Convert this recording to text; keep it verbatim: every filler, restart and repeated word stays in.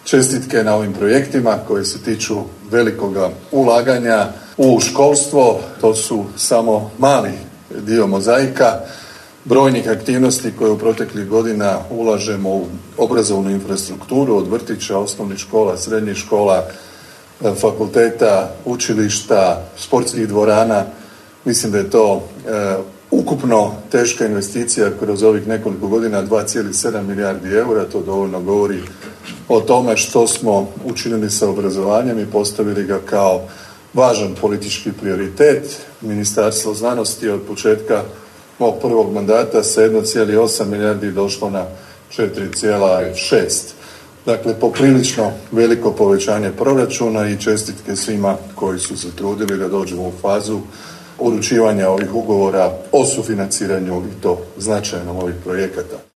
čestitke na ovim projektima koji se tiču velikoga ulaganja u školstvo. To su samo mali dio mozaika brojnih aktivnosti koje u proteklih godina ulažemo u obrazovnu infrastrukturu od vrtića, osnovnih škola, srednjih škola, fakulteta, učilišta, sportskih dvorana. Mislim da je to e, ukupno teška investicija kroz ovih nekoliko godina, dva zarez sedam milijardi eura. To dovoljno govori o tome što smo učinili sa obrazovanjem i postavili ga kao važan politički prioritet. Ministarstvo znanosti od početka mog prvog mandata sa jedan zarez osam milijardi došlo na četiri zarez šest. Dakle, poprilično veliko povećanje proračuna i čestitke svima koji su se trudili da dođemo u fazu uručivanja ovih ugovora o sufinanciranju i to značajnom ovih projekata.